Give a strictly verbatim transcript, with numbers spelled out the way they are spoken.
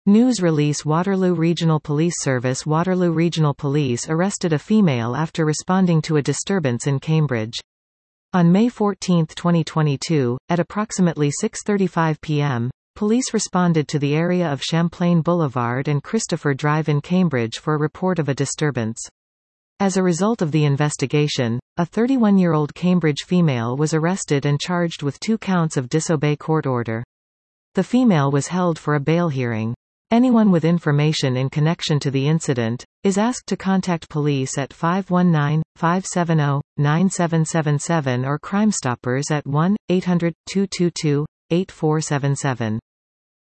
News release Waterloo Regional Police Service Waterloo Regional Police arrested a female after responding to a disturbance in Cambridge. On May fourteenth twenty twenty-two, at approximately six thirty-five p m, police responded to the area of Champlain Boulevard and Christopher Drive in Cambridge for a report of a disturbance. As a result of the investigation, a thirty-one-year-old Cambridge female was arrested and charged with two counts of disobey court order. The female was held for a bail hearing. Anyone with information in connection to the incident is asked to contact police at five one nine, five seven zero, nine seven seven seven or Crime Stoppers at one eight hundred, two two two, eight four seven seven.